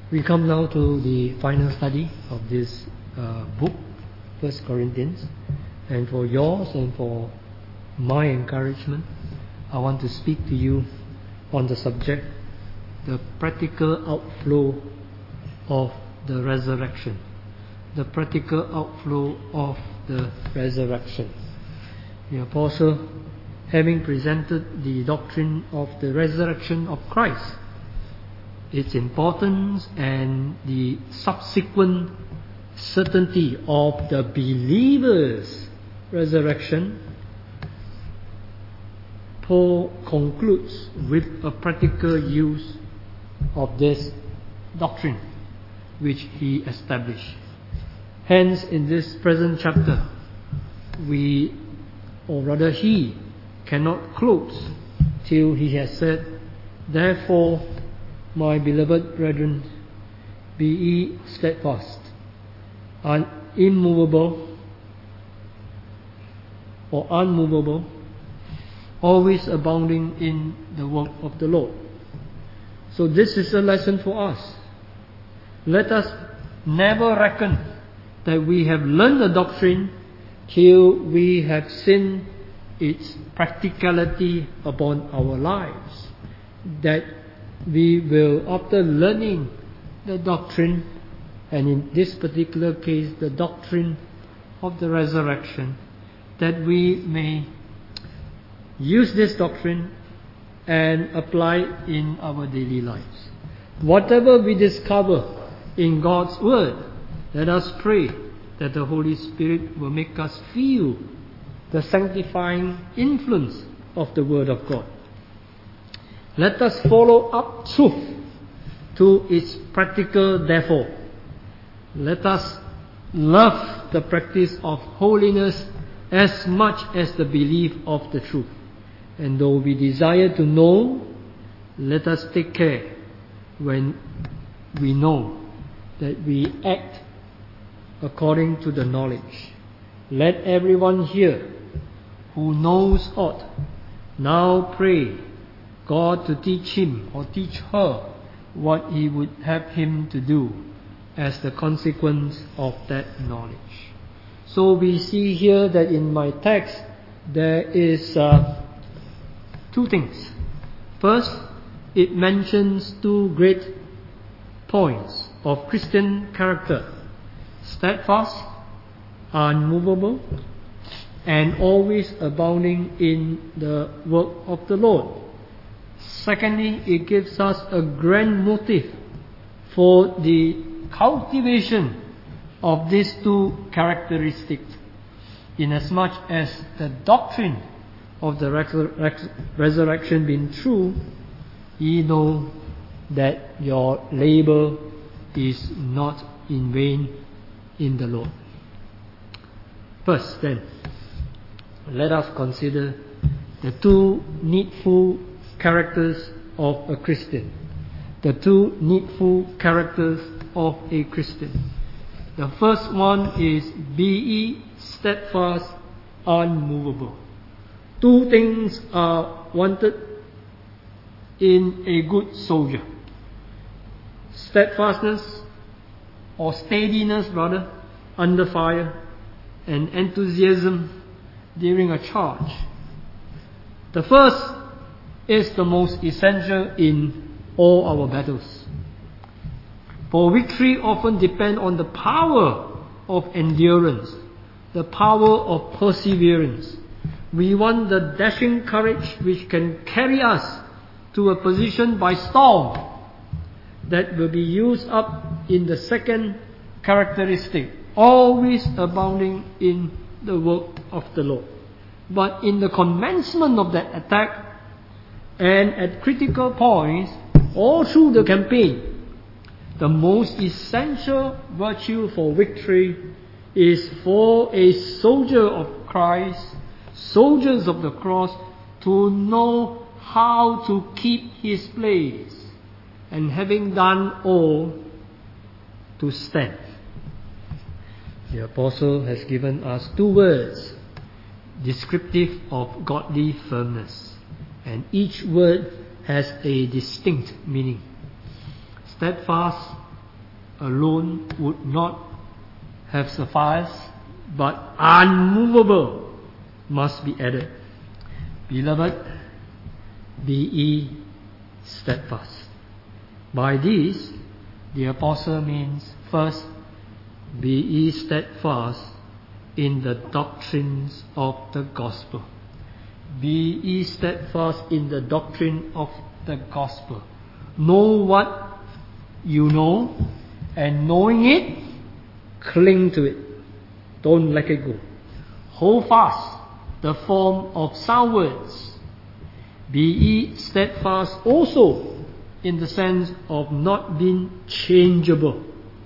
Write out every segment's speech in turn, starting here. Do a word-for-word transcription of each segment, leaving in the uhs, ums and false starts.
We come now to the final study of this uh, book, First Corinthians. And for yours and for my encouragement, I want to speak to you on the subject, the practical outflow of the resurrection. The practical outflow of the resurrection. The Apostle, having presented the doctrine of the resurrection of Christ, its importance and the subsequent certainty of the believer's resurrection, Paul concludes with a practical use of this doctrine which he established. Hence, in this present chapter, we, or rather he, cannot close till he has said, "Therefore, my beloved brethren, be ye steadfast, and immovable or unmovable, always abounding in the work of the Lord." So this is a lesson for us. Let us never reckon that we have learned the doctrine till we have seen its practicality upon our lives. That we will, after learning the doctrine, and in this particular case the doctrine of the resurrection, that we may use this doctrine and apply it in our daily lives. Whatever we discover in God's Word, let us pray that the Holy Spirit will make us feel the sanctifying influence of the Word of God. Let us follow up truth to its practical therefore. Let us love the practice of holiness as much as the belief of the truth. And though we desire to know, let us take care when we know that we act according to the knowledge. Let everyone here who knows aught now pray God to teach him or teach her what he would have him to do as the consequence of that knowledge. So we see here that in my text there is uh, two things. First, it mentions two great points of Christian character: steadfast, unmovable, and always abounding in the work of the Lord. Secondly, it gives us a grand motive for the cultivation of these two characteristics, inasmuch as the doctrine of the resur- resurrection being true, ye know that your labor is not in vain in the Lord. First, then, let us consider the two needful characters of a Christian. The two needful characters of a Christian. The first one is, be ye steadfast, unmovable. Two things are wanted in a good soldier: steadfastness, or steadiness rather, under fire, and enthusiasm during a charge. The first is the most essential in all our battles. For victory often depends on the power of endurance, the power of perseverance. We want the dashing courage which can carry us to a position by storm. That will be used up in the second characteristic, always abounding in the work of the Lord. But in the commencement of that attack, and at critical points all through the campaign, the most essential virtue for victory is for a soldier of Christ, soldiers of the cross, to know how to keep his place, and having done all, to stand. The Apostle has given us two words descriptive of godly firmness, and each word has a distinct meaning. Steadfast alone would not have sufficed, but unmovable must be added. Beloved, be ye steadfast. By this, the apostle means, first, be ye steadfast in the doctrines of the gospel. Be ye steadfast in the doctrine of the gospel. Know what you know, and knowing it, cling to it. Don't let it go. Hold fast the form of sound words. Be ye steadfast also in the sense of not being changeable.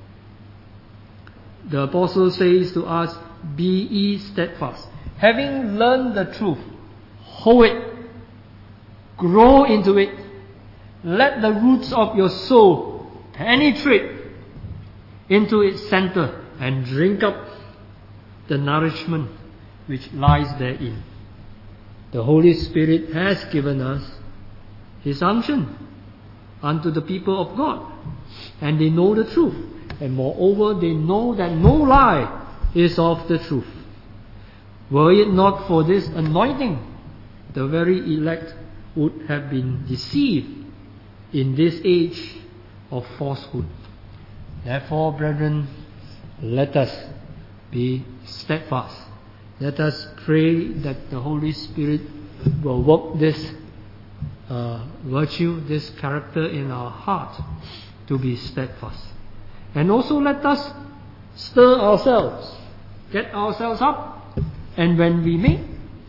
The apostle says to us, be ye steadfast. Having learned the truth, hold it, grow into it, let the roots of your soul penetrate into its center and drink up the nourishment which lies therein. The Holy Spirit has given us His unction unto the people of God, and they know the truth, and moreover they know that no lie is of the truth. Were it not for this anointing, the very elect would have been deceived in this age of falsehood. Therefore, brethren, let us be steadfast. Let us pray that the Holy Spirit will work this uh, virtue, this character in our heart to be steadfast. And also let us stir ourselves, get ourselves up, and when we make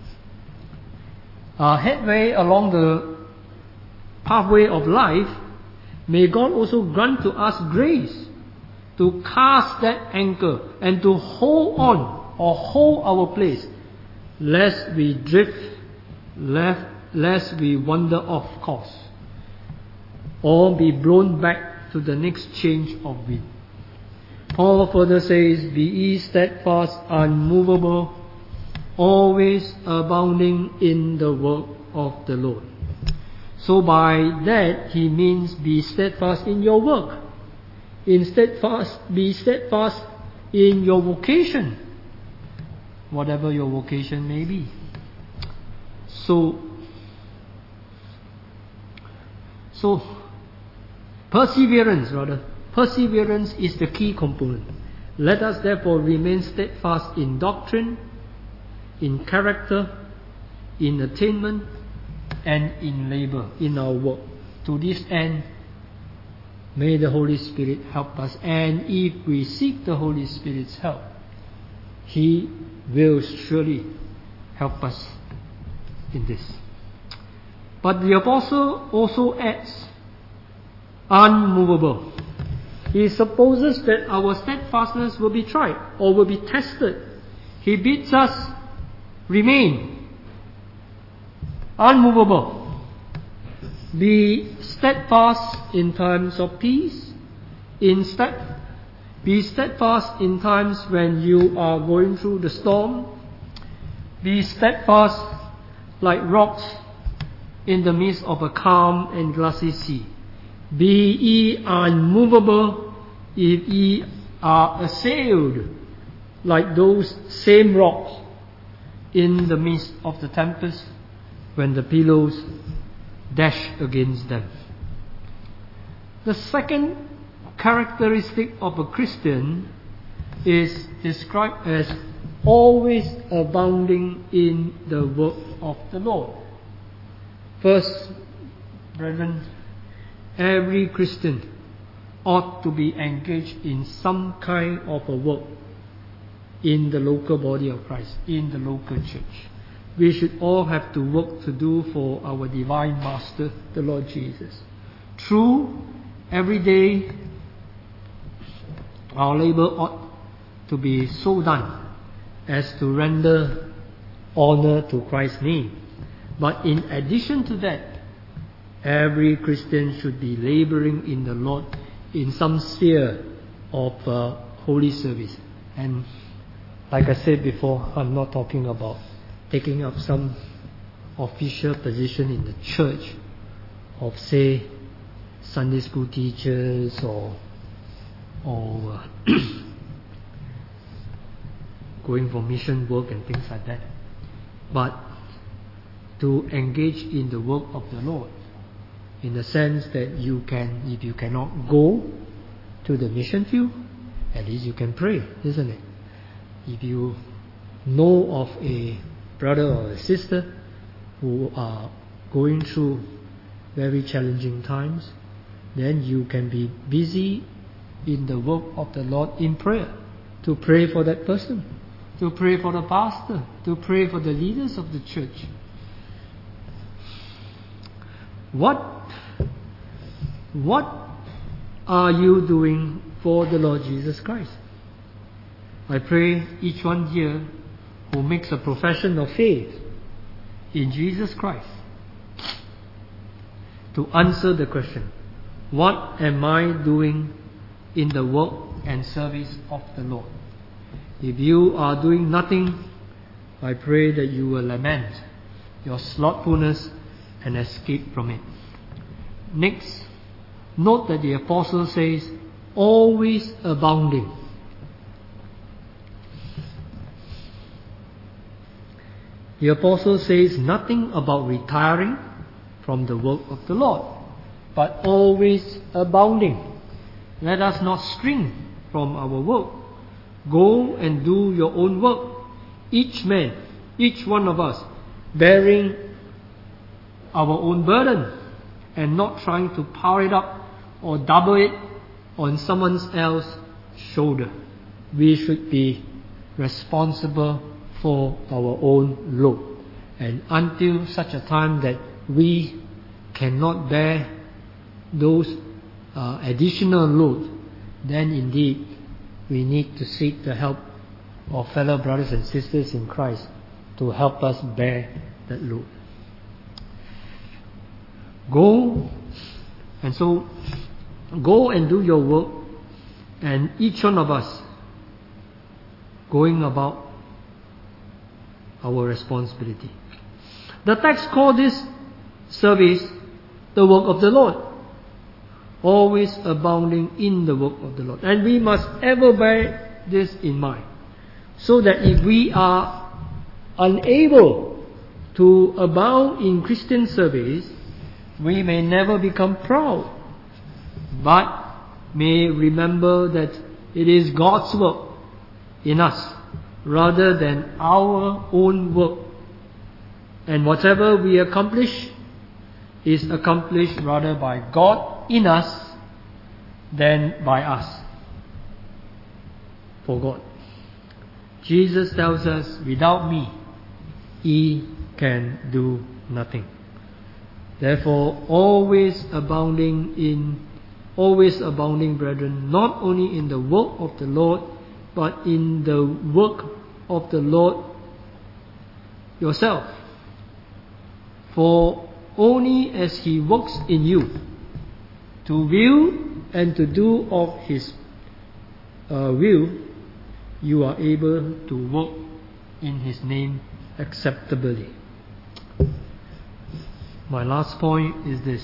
our headway along the pathway of life, may God also grant to us grace to cast that anchor and to hold on or hold our place, lest we drift, lest, lest we wander off course, or be blown back to the next change of wind. Paul further says, be ye steadfast, unmovable, always abounding in the work of the Lord. So by that he means be steadfast in your work. In steadfast, be steadfast in your vocation, whatever your vocation may be. So, so perseverance, rather, perseverance is the key component. Let us therefore remain steadfast in doctrine, in character, in attainment, and in labor, in our work. To this end, may the Holy Spirit help us. And if we seek the Holy Spirit's help, He will surely help us in this. But the apostle also adds, unmovable. He supposes that our steadfastness will be tried or will be tested. He bids us remain unmovable. Be steadfast in times of peace. Instead, be steadfast in times when you are going through the storm. Be steadfast like rocks in the midst of a calm and glassy sea. Be ye unmovable if ye are assailed like those same rocks in the midst of the tempest when the billows dash against them. The second characteristic of a Christian is described as always abounding in the work of the Lord. First, brethren, every Christian ought to be engaged in some kind of a work in the local body of Christ, in the local church. We should all have to work to do for our divine Master, the Lord Jesus. True, every day our labor ought to be so done as to render honor to Christ's name. But in addition to that, every Christian should be laboring in the Lord in some sphere of uh, holy service. And like I said before, I'm not talking about taking up some official position in the church of, say, Sunday school teachers or or uh, going for mission work and things like that, but to engage in the work of the Lord, in the sense that you can, if you cannot go to the mission field, at least you can pray, isn't it? If you know of a brother or a sister who are going through very challenging times, then you can be busy in the work of the Lord in prayer, to pray for that person, to pray for the pastor, to pray for the leaders of the church. What, what are you doing for the Lord Jesus Christ? I pray each one here who makes a profession of faith in Jesus Christ to answer the question, what am I doing in the work and service of the Lord? If you are doing nothing, I pray that you will lament your slothfulness and escape from it. Next, note that the apostle says, always abounding. The apostle says nothing about retiring from the work of the Lord, but always abounding. Let us not shrink from our work. Go and do your own work, each man, each one of us, bearing our own burden and not trying to power it up or double it on someone else's shoulder. We should be responsible for our own load. And until such a time that we cannot bear those uh, additional load, then indeed we need to seek the help of fellow brothers and sisters in Christ to help us bear that load. Go, and so go and do your work, and each one of us going about our responsibility. The text called this service the work of the Lord, always abounding in the work of the Lord. And we must ever bear this in mind, so that if we are unable to abound in Christian service, we may never become proud, but may remember that it is God's work in us rather than our own work. And whatever we accomplish is accomplished rather by God in us than by us for God. Jesus tells us, without me, ye can do nothing. Therefore, always abounding in, always abounding, brethren, not only in the work of the Lord, but in the work of the Lord yourself. For only as He works in you to will and to do of His uh, will, you are able to work in His name acceptably. My last point is this: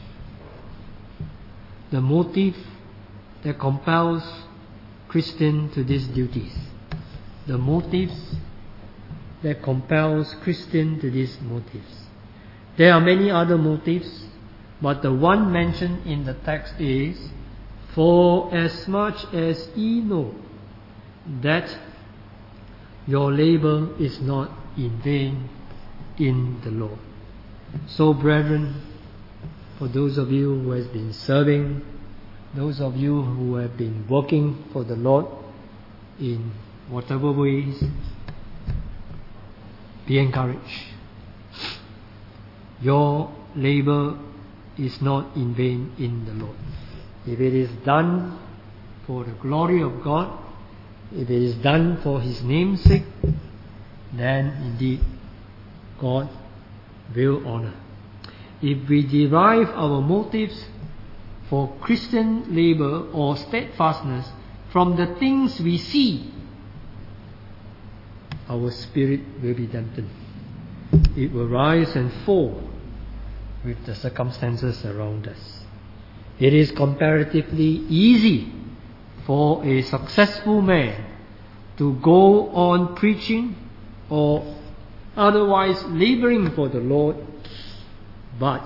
the motive that compels Christian to these duties. The motives that compels Christian to these motives. There are many other motives, but the one mentioned in the text is, for as much as ye know that your labor is not in vain in the Lord. So, brethren, for those of you who have been serving, those of you who have been working for the Lord in whatever ways, be encouraged. Your labor is not in vain in the Lord. If it is done for the glory of God, if it is done for His name's sake, then indeed God will honor. If we derive our motives for Christian labor or steadfastness from the things we see, our spirit will be dampened. It will rise and fall with the circumstances around us. It is comparatively easy for a successful man to go on preaching or otherwise laboring for the Lord, but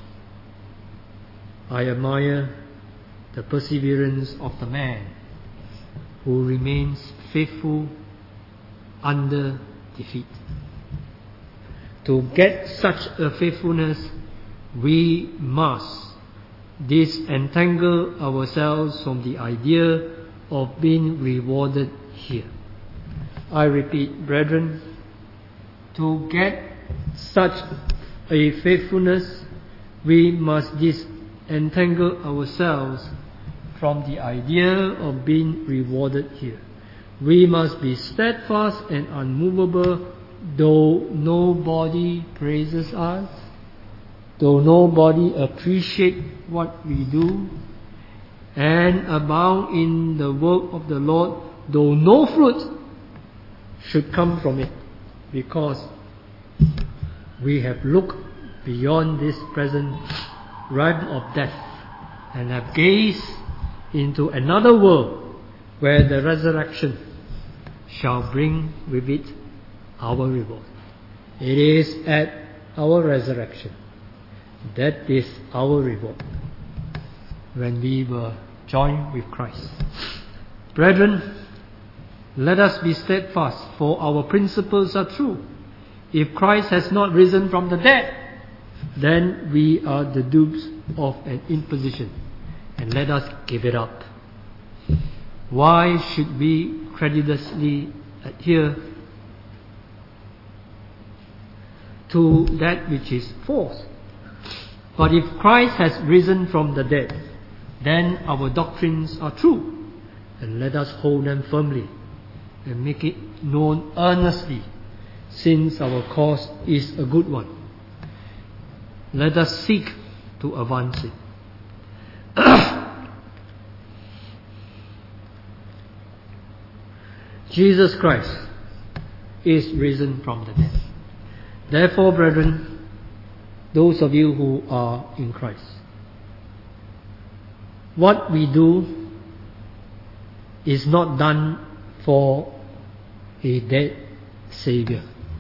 I admire the perseverance of the man who remains faithful under defeat. To get such a faithfulness, we must disentangle ourselves from the idea of being rewarded here. I repeat, brethren, to get such a faithfulness, we must disentangle ourselves from the idea of being rewarded here. We must be steadfast and unmovable, though nobody praises us, though nobody appreciates what we do, and abound in the work of the Lord, though no fruit should come from it, because we have looked beyond this present realm of death and have gazed into another world where the resurrection shall bring with it our reward. It is at our resurrection that is our reward, when we were joined with Christ. Brethren, let us be steadfast, for our principles are true. If Christ has not risen from the dead, then we are the dupes of an imposition, and let us give it up. Why should we credulously adhere to that which is false? But if Christ has risen from the dead, then our doctrines are true, and let us hold them firmly and make it known earnestly, since our cause is a good one. Let us seek to advance it. Jesus Christ is risen from the dead. Therefore, brethren, those of you who are in Christ, what we do is not done for a dead Savior.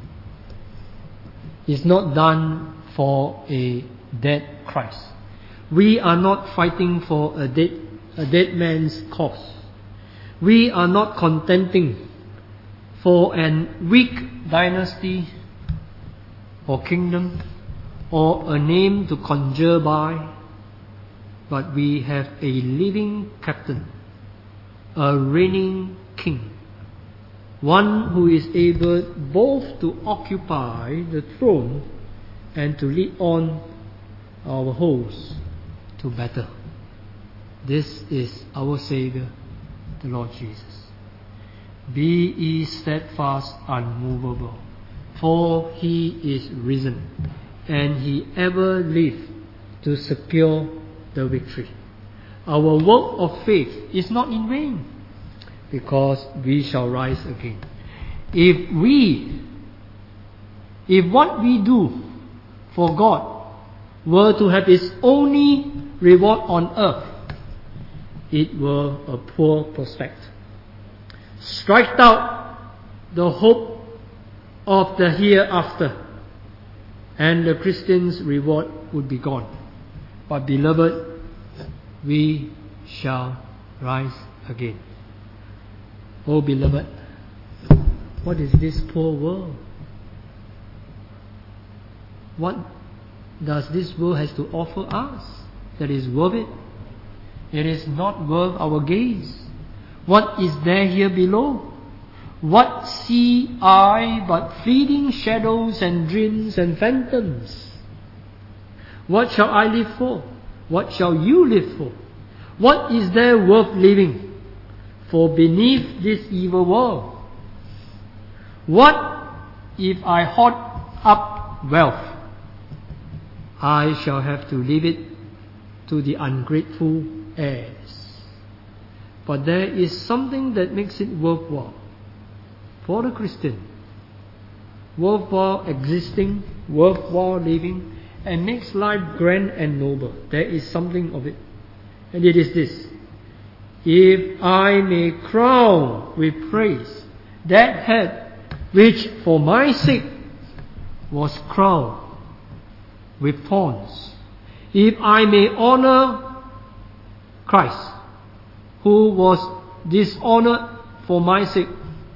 It's not done for a dead Christ. We are not fighting for a dead, a dead man's cause. We are not contending for an weak dynasty or kingdom or a name to conjure by, but we have a living captain, a reigning king, one who is able both to occupy the throne and to lead on our hosts to battle. This is our Saviour, the Lord Jesus. Be ye steadfast, unmovable, for he is risen, and he ever liveth to secure the victory. Our work of faith is not in vain, because we shall rise again. If we, if what we do for God were to have its only reward on earth, it were a poor prospect. Strike out the hope of the hereafter, and the Christian's reward would be gone. But beloved, we shall rise again. Oh beloved, what is this poor world? What does this world has to offer us that is worth it? It is not worth our gaze. What is there here below? What see I but fleeting shadows and dreams and phantoms? What shall I live for? What shall you live for? What is there worth living for beneath this evil world? What if I hoard up wealth? I shall have to leave it to the ungrateful heirs. But there is something that makes it worthwhile for the Christian, worthwhile existing, worthwhile living, and makes life grand and noble. There is something of it, and it is this: if I may crown with praise that head which for my sake was crowned with thorns, if I may honor Christ, who was dishonored for my sake,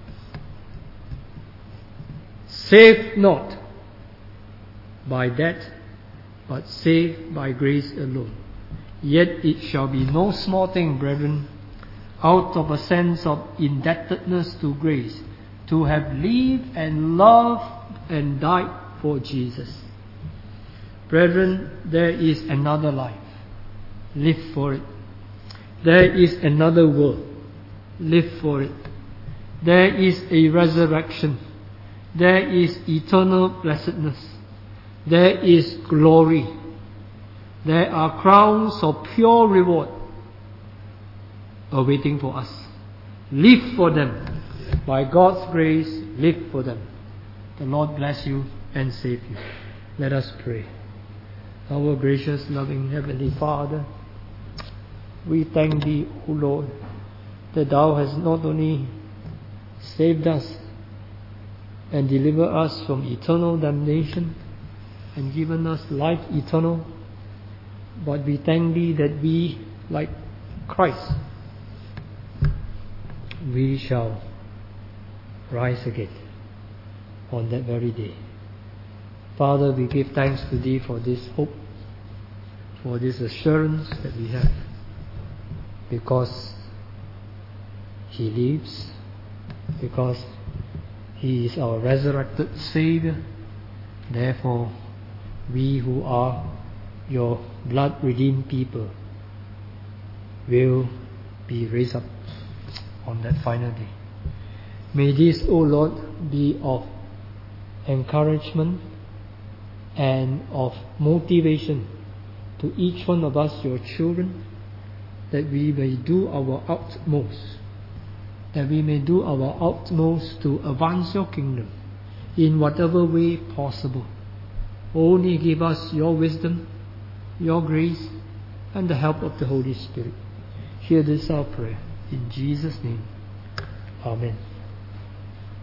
saved not by that, but saved by grace alone. Yet it shall be no small thing, brethren, out of a sense of indebtedness to grace, to have lived and loved and died for Jesus. Brethren, there is another life. Live for it. There is another world. Live for it. There is a resurrection. There is eternal blessedness. There is glory. There are crowns of pure reward awaiting for us. Live for them. By God's grace, live for them. The Lord bless you and save you. Let us pray. Our gracious, loving Heavenly Father, we thank Thee, O Lord, that Thou hast not only saved us and delivered us from eternal damnation and given us life eternal, but we thank Thee that we, like Christ, we shall rise again on that very day. Father, we give thanks to Thee for this hope, for this assurance that we have, because He lives, because He is our resurrected Saviour. Therefore, we who are Your blood-redeemed people will be raised up on that final day. May this, O Lord, be of encouragement and of motivation to each one of us, Your children, that we may do our utmost, that we may do our utmost to advance Your kingdom in whatever way possible. Only give us Your wisdom, Your grace, and the help of the Holy Spirit. Hear this our prayer. In Jesus' name. Amen.